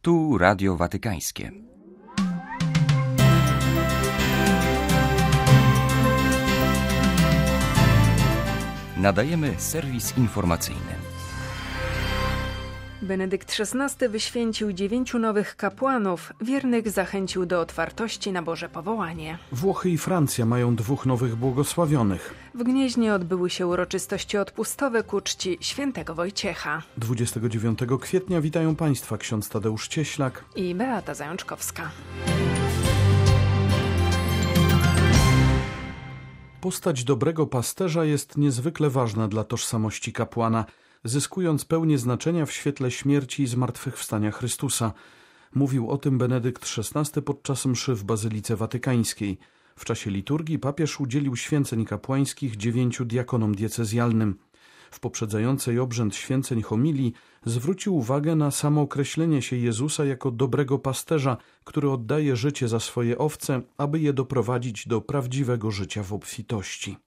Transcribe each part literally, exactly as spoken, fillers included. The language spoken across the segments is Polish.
Tu Radio Watykańskie. Nadajemy serwis informacyjny. Benedykt szesnasty wyświęcił dziewięciu nowych kapłanów, wiernych zachęcił do otwartości na Boże powołanie. Włochy i Francja mają dwóch nowych błogosławionych. W Gnieźnie odbyły się uroczystości odpustowe ku czci świętego Wojciecha. dwudziestego dziewiątego kwietnia witają Państwa ksiądz Tadeusz Cieślak i Beata Zajączkowska. Postać dobrego pasterza jest niezwykle ważna dla tożsamości kapłana, zyskując pełnię znaczenia w świetle śmierci i zmartwychwstania Chrystusa. Mówił o tym Benedykt szesnasty podczas mszy w Bazylice Watykańskiej. W czasie liturgii papież udzielił święceń kapłańskich dziewięciu diakonom diecezjalnym. W poprzedzającej obrzęd święceń homilii zwrócił uwagę na samookreślenie się Jezusa jako dobrego pasterza, który oddaje życie za swoje owce, aby je doprowadzić do prawdziwego życia w obfitości.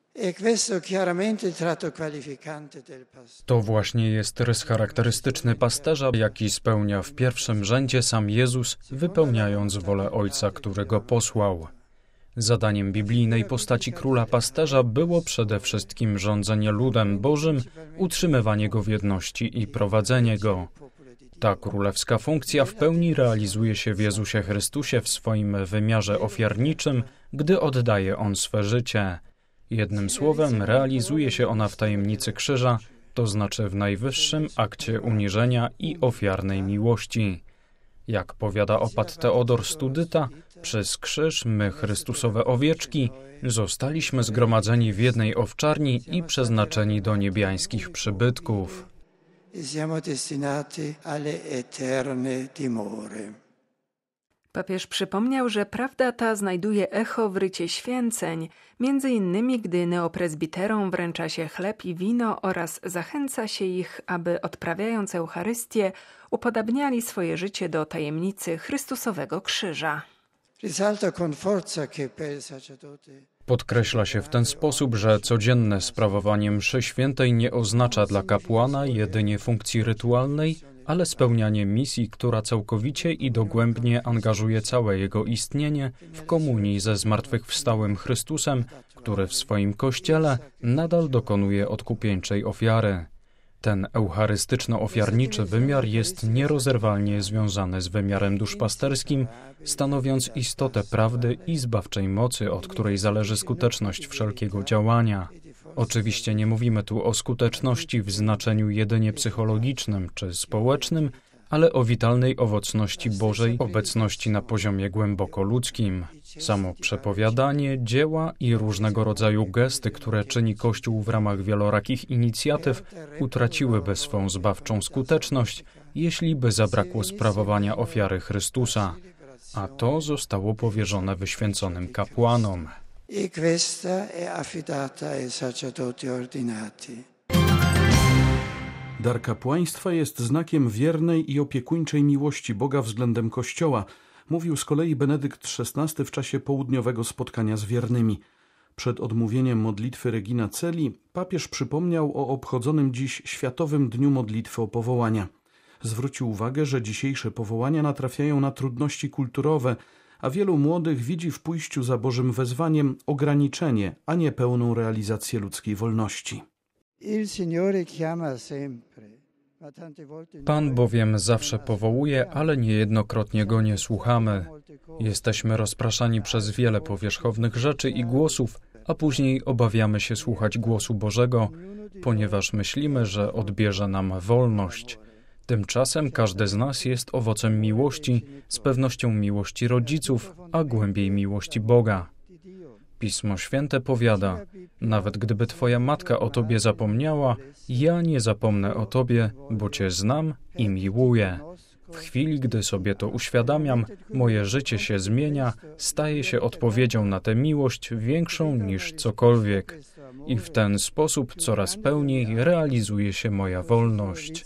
To właśnie jest rys charakterystyczny pasterza, jaki spełnia w pierwszym rzędzie sam Jezus, wypełniając wolę Ojca, który go posłał. Zadaniem biblijnej postaci króla pasterza było przede wszystkim rządzenie ludem Bożym, utrzymywanie go w jedności i prowadzenie go. Ta królewska funkcja w pełni realizuje się w Jezusie Chrystusie w swoim wymiarze ofiarniczym, gdy oddaje On swe życie. Jednym słowem, realizuje się ona w tajemnicy krzyża, to znaczy w najwyższym akcie uniżenia i ofiarnej miłości. Jak powiada opat Teodor Studyta, przez krzyż my, Chrystusowe owieczki, zostaliśmy zgromadzeni w jednej owczarni i przeznaczeni do niebiańskich przybytków. Papież przypomniał, że prawda ta znajduje echo w rycie święceń, między innymi gdy neoprezbiterom wręcza się chleb i wino oraz zachęca się ich, aby odprawiając Eucharystię upodabniali swoje życie do tajemnicy Chrystusowego krzyża. Podkreśla się w ten sposób, że codzienne sprawowanie mszy świętej nie oznacza dla kapłana jedynie funkcji rytualnej, ale spełnianie misji, która całkowicie i dogłębnie angażuje całe jego istnienie w komunii ze zmartwychwstałym Chrystusem, który w swoim Kościele nadal dokonuje odkupieńczej ofiary. Ten eucharystyczno-ofiarniczy wymiar jest nierozerwalnie związany z wymiarem duszpasterskim, stanowiąc istotę prawdy i zbawczej mocy, od której zależy skuteczność wszelkiego działania. Oczywiście nie mówimy tu o skuteczności w znaczeniu jedynie psychologicznym czy społecznym, ale o witalnej owocności Bożej obecności na poziomie głęboko ludzkim. Samo przepowiadanie, dzieła i różnego rodzaju gesty, które czyni Kościół w ramach wielorakich inicjatyw, utraciłyby swą zbawczą skuteczność, jeśli by zabrakło sprawowania ofiary Chrystusa, a to zostało powierzone wyświęconym kapłanom. E questa è affidata ai sacerdoti ordinati. Dar kapłaństwa jest znakiem wiernej i opiekuńczej miłości Boga względem Kościoła, mówił z kolei Benedykt szesnasty w czasie południowego spotkania z wiernymi. Przed odmówieniem modlitwy Regina Coeli papież przypomniał o obchodzonym dziś Światowym Dniu Modlitwy o Powołania. Zwrócił uwagę, że dzisiejsze powołania natrafiają na trudności kulturowe, a wielu młodych widzi w pójściu za Bożym wezwaniem ograniczenie, a nie pełną realizację ludzkiej wolności. Pan bowiem zawsze powołuje, ale niejednokrotnie Go nie słuchamy. Jesteśmy rozpraszani przez wiele powierzchownych rzeczy i głosów, a później obawiamy się słuchać głosu Bożego, ponieważ myślimy, że odbierze nam wolność. Tymczasem każdy z nas jest owocem miłości, z pewnością miłości rodziców, a głębiej miłości Boga. Pismo Święte powiada, nawet gdyby Twoja matka o Tobie zapomniała, ja nie zapomnę o Tobie, bo Cię znam i miłuję. W chwili, gdy sobie to uświadamiam, moje życie się zmienia, staje się odpowiedzią na tę miłość większą niż cokolwiek. I w ten sposób coraz pełniej realizuje się moja wolność.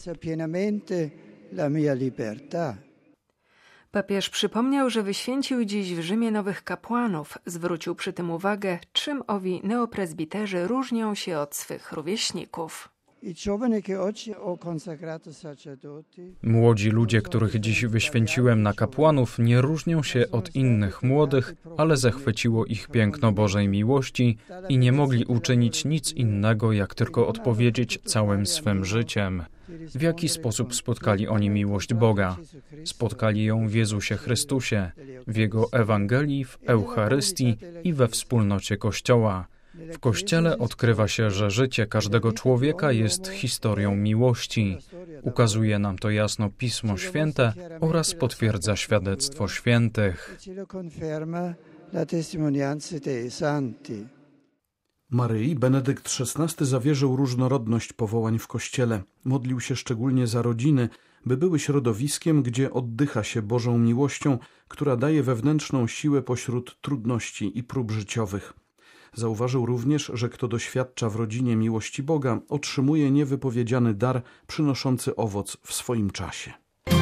Papież przypomniał, że wyświęcił dziś w Rzymie nowych kapłanów. Zwrócił przy tym uwagę, czym owi neoprezbiterzy różnią się od swych rówieśników. Młodzi ludzie, których dziś wyświęciłem na kapłanów, nie różnią się od innych młodych, ale zachwyciło ich piękno Bożej miłości i nie mogli uczynić nic innego, jak tylko odpowiedzieć całym swym życiem. W jaki sposób spotkali oni miłość Boga? Spotkali ją w Jezusie Chrystusie, w Jego Ewangelii, w Eucharystii i we wspólnocie Kościoła. W Kościele odkrywa się, że życie każdego człowieka jest historią miłości. Ukazuje nam to jasno Pismo Święte oraz potwierdza świadectwo świętych. Maryi Benedykt szesnasty zawierzył różnorodność powołań w Kościele. Modlił się szczególnie za rodziny, by były środowiskiem, gdzie oddycha się Bożą miłością, która daje wewnętrzną siłę pośród trudności i prób życiowych. Zauważył również, że kto doświadcza w rodzinie miłości Boga, otrzymuje niewypowiedziany dar przynoszący owoc w swoim czasie.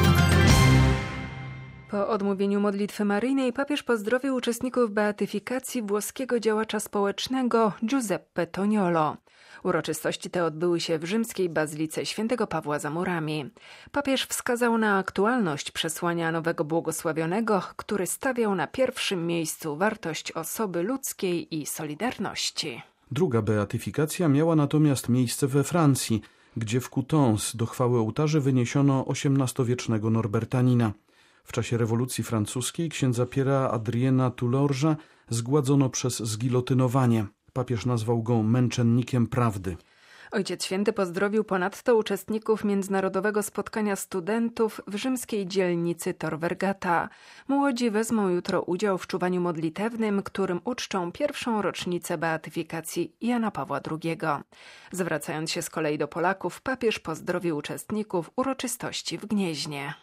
Po odmówieniu modlitwy maryjnej papież pozdrowił uczestników beatyfikacji włoskiego działacza społecznego Giuseppe Toniolo. Uroczystości te odbyły się w rzymskiej bazylice świętego Pawła za murami. Papież wskazał na aktualność przesłania nowego błogosławionego, który stawiał na pierwszym miejscu wartość osoby ludzkiej i solidarności. Druga beatyfikacja miała natomiast miejsce we Francji, gdzie w Coutances do chwały ołtarzy wyniesiono osiemnastowiecznego Norbertanina. W czasie rewolucji francuskiej księdza Piera Adriena Toulorge'a zgładzono przez zgilotynowanie. Papież nazwał go męczennikiem prawdy. Ojciec Święty pozdrowił ponadto uczestników międzynarodowego spotkania studentów w rzymskiej dzielnicy Tor Vergata. Młodzi wezmą jutro udział w czuwaniu modlitewnym, którym uczczą pierwszą rocznicę beatyfikacji Jana Pawła drugiego. Zwracając się z kolei do Polaków, papież pozdrowił uczestników uroczystości w Gnieźnie.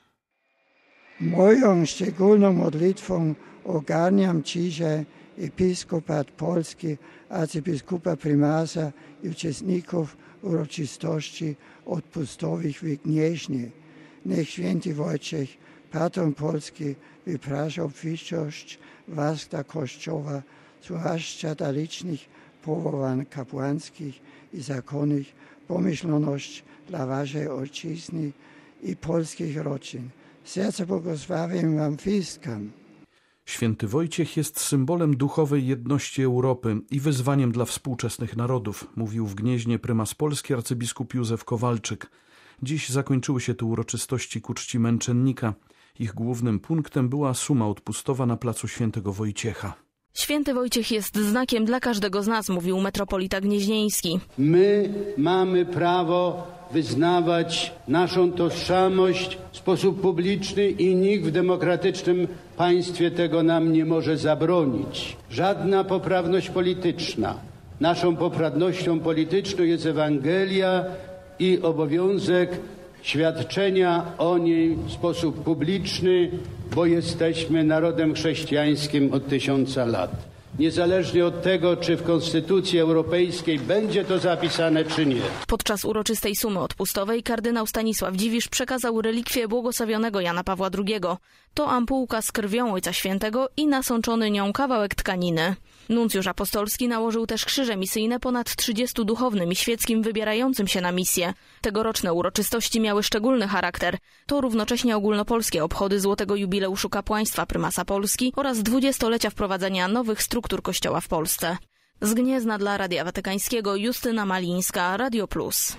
Moją szczególną modlitwą ogarniam dzisiaj episkopat polski, arcybiskupa prymasa i uczestników uroczystości odpustowych w Gnieźnie. Niech święty Wojciech, patron Polski, wyprasza obfitość was dla Kościoła, zwłaszcza dla licznych powołań kapłańskich i zakonnych, pomyślność dla waszej ojczyzny i polskich rodzin. Serce błogosławię wam wszystkim. Święty Wojciech jest symbolem duchowej jedności Europy i wyzwaniem dla współczesnych narodów, mówił w Gnieźnie prymas Polski arcybiskup Józef Kowalczyk. Dziś zakończyły się tu uroczystości ku czci męczennika. Ich głównym punktem była suma odpustowa na placu Świętego Wojciecha. Święty Wojciech jest znakiem dla każdego z nas, mówił metropolita gnieźnieński. My mamy prawo wyznawać naszą tożsamość w sposób publiczny i nikt w demokratycznym państwie tego nam nie może zabronić. Żadna poprawność polityczna. Naszą poprawnością polityczną jest Ewangelia i obowiązek świadczenia o niej w sposób publiczny, bo jesteśmy narodem chrześcijańskim od tysiąca lat. Niezależnie od tego, czy w Konstytucji Europejskiej będzie to zapisane, czy nie. Podczas uroczystej sumy odpustowej kardynał Stanisław Dziwisz przekazał relikwię błogosławionego Jana Pawła drugiego. To ampułka z krwią Ojca Świętego i nasączony nią kawałek tkaniny. Nuncjusz apostolski nałożył też krzyże misyjne ponad trzydziestu duchownym i świeckim wybierającym się na misję. Tegoroczne uroczystości miały szczególny charakter. To równocześnie ogólnopolskie obchody złotego jubileuszu kapłaństwa prymasa Polski oraz dwudziestolecia wprowadzenia nowych struktur Kościoła w Polsce. Z Gniezna dla Radia Watykańskiego Justyna Malińska, Radio Plus.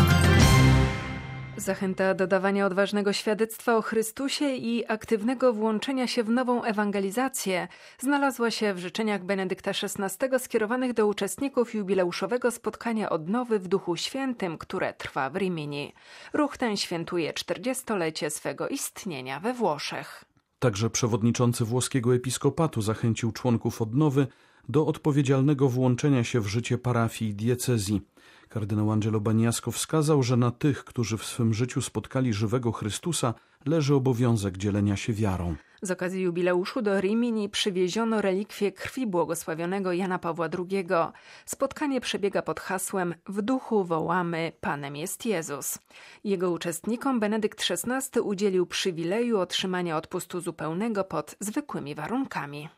Zachęta do dawania odważnego świadectwa o Chrystusie i aktywnego włączenia się w nową ewangelizację znalazła się w życzeniach Benedykta szesnastego skierowanych do uczestników jubileuszowego spotkania odnowy w Duchu Świętym, które trwa w Rimini. Ruch ten świętuje czterdziestolecie swego istnienia we Włoszech. Także przewodniczący włoskiego episkopatu zachęcił członków odnowy do odpowiedzialnego włączenia się w życie parafii i diecezji. Kardynał Angelo Baniasco wskazał, że na tych, którzy w swym życiu spotkali żywego Chrystusa, leży obowiązek dzielenia się wiarą. Z okazji jubileuszu do Rimini przywieziono relikwie krwi błogosławionego Jana Pawła drugiego. Spotkanie przebiega pod hasłem „W duchu wołamy, Panem jest Jezus”. Jego uczestnikom Benedykt szesnasty udzielił przywileju otrzymania odpustu zupełnego pod zwykłymi warunkami.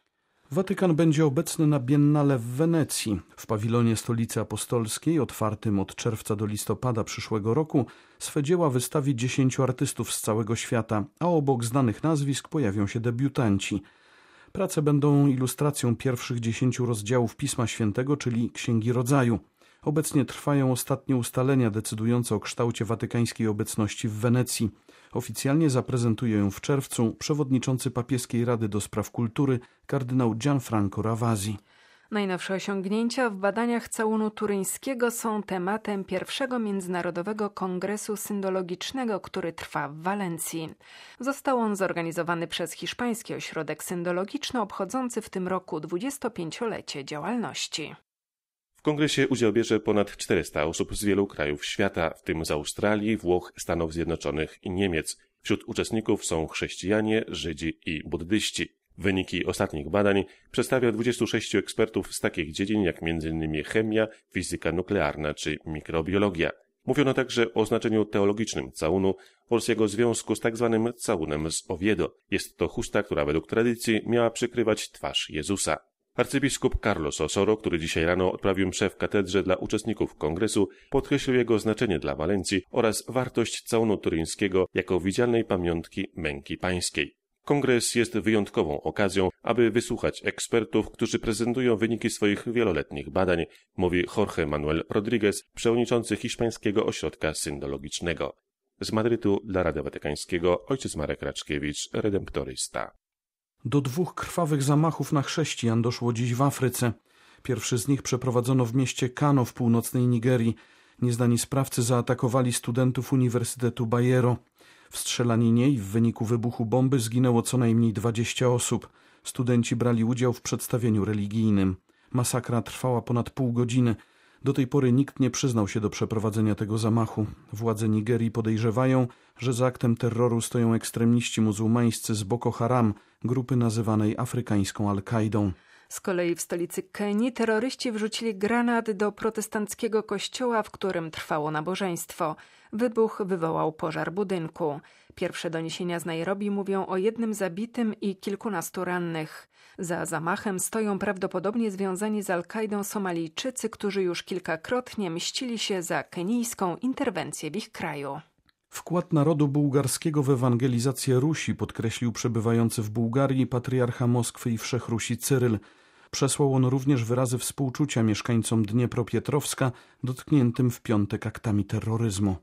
Watykan będzie obecny na Biennale w Wenecji. W pawilonie Stolicy Apostolskiej, otwartym od czerwca do listopada przyszłego roku, swe dzieła wystawi dziesięciu artystów z całego świata, a obok znanych nazwisk pojawią się debiutanci. Prace będą ilustracją pierwszych dziesięciu rozdziałów Pisma Świętego, czyli Księgi Rodzaju. Obecnie trwają ostatnie ustalenia decydujące o kształcie watykańskiej obecności w Wenecji. Oficjalnie zaprezentuje ją w czerwcu przewodniczący Papieskiej Rady do Spraw Kultury kardynał Gianfranco Ravasi. Najnowsze osiągnięcia w badaniach całunu turyńskiego są tematem pierwszego Międzynarodowego Kongresu Syndologicznego, który trwa w Walencji. Został on zorganizowany przez Hiszpański Ośrodek Syndologiczny obchodzący w tym roku dwudziestopięciolecie działalności. W kongresie udział bierze ponad czterysta osób z wielu krajów świata, w tym z Australii, Włoch, Stanów Zjednoczonych i Niemiec. Wśród uczestników są chrześcijanie, Żydzi i buddyści. Wyniki ostatnich badań przedstawia dwudziestu sześciu ekspertów z takich dziedzin jak m.in. chemia, fizyka nuklearna czy mikrobiologia. Mówiono także o znaczeniu teologicznym całunu oraz jego związku z tzw. całunem z Oviedo. Jest to chusta, która według tradycji miała przykrywać twarz Jezusa. Arcybiskup Carlos Osoro, który dzisiaj rano odprawił mszę w katedrze dla uczestników kongresu, podkreślił jego znaczenie dla Walencji oraz wartość całunu turyńskiego jako widzialnej pamiątki męki pańskiej. Kongres jest wyjątkową okazją, aby wysłuchać ekspertów, którzy prezentują wyniki swoich wieloletnich badań, mówi Jorge Manuel Rodriguez, przewodniczący Hiszpańskiego Ośrodka Syndologicznego. Z Madrytu dla Radia Watykańskiego ojciec Marek Raczkiewicz, redemptorysta. Do dwóch krwawych zamachów na chrześcijan doszło dziś w Afryce. Pierwszy z nich przeprowadzono w mieście Kano w północnej Nigerii. Nieznani sprawcy zaatakowali studentów Uniwersytetu Bayero. W strzelaninie i w wyniku wybuchu bomby zginęło co najmniej dwadzieścia osób. Studenci brali udział w przedstawieniu religijnym. Masakra trwała ponad pół godziny. Do tej pory nikt nie przyznał się do przeprowadzenia tego zamachu. Władze Nigerii podejrzewają, że za aktem terroru stoją ekstremiści muzułmańscy z Boko Haram, grupy nazywanej afrykańską Al-Kaidą. Z kolei w stolicy Kenii terroryści wrzucili granat do protestanckiego kościoła, w którym trwało nabożeństwo. Wybuch wywołał pożar budynku. Pierwsze doniesienia z Nairobi mówią o jednym zabitym i kilkunastu rannych. Za zamachem stoją prawdopodobnie związani z Al-Kaidą Somalijczycy, którzy już kilkakrotnie mścili się za kenijską interwencję w ich kraju. Wkład narodu bułgarskiego w ewangelizację Rusi podkreślił przebywający w Bułgarii patriarcha Moskwy i Wszechrusi Cyryl. Przesłał on również wyrazy współczucia mieszkańcom Dniepropietrowska dotkniętym w piątek aktami terroryzmu.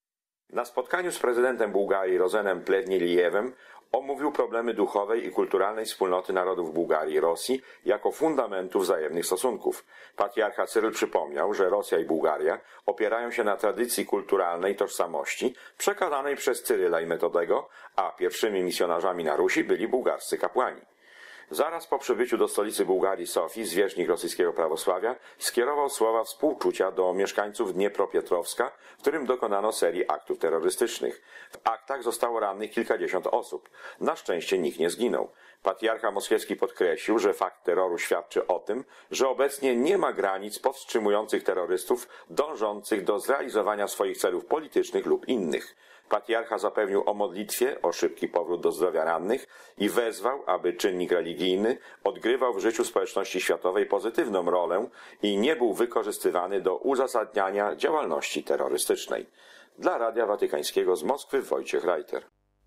Na spotkaniu z prezydentem Bułgarii Rozenem Plevnilievem omówił problemy duchowej i kulturalnej wspólnoty narodów Bułgarii i Rosji jako fundamentu wzajemnych stosunków. Patriarcha Cyryl przypomniał, że Rosja i Bułgaria opierają się na tradycji kulturalnej tożsamości przekazanej przez Cyryla i Metodego, a pierwszymi misjonarzami na Rusi byli bułgarscy kapłani. Zaraz po przybyciu do stolicy Bułgarii Sofii zwierzchnik rosyjskiego prawosławia skierował słowa współczucia do mieszkańców Dniepropietrowska, w którym dokonano serii aktów terrorystycznych. W aktach zostało rannych kilkadziesiąt osób. Na szczęście nikt nie zginął. Patriarcha moskiewski podkreślił, że fakt terroru świadczy o tym, że obecnie nie ma granic powstrzymujących terrorystów dążących do zrealizowania swoich celów politycznych lub innych. Patriarcha zapewnił o modlitwie, o szybki powrót do zdrowia rannych i wezwał, aby czynnik religijny odgrywał w życiu społeczności światowej pozytywną rolę i nie był wykorzystywany do uzasadniania działalności terrorystycznej. Dla Radia Watykańskiego z Moskwy Wojciech Reiter.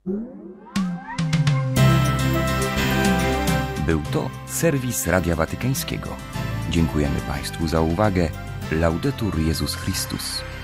Był to serwis Radia Watykańskiego. Dziękujemy Państwu za uwagę. Laudetur Jezus Chrystus.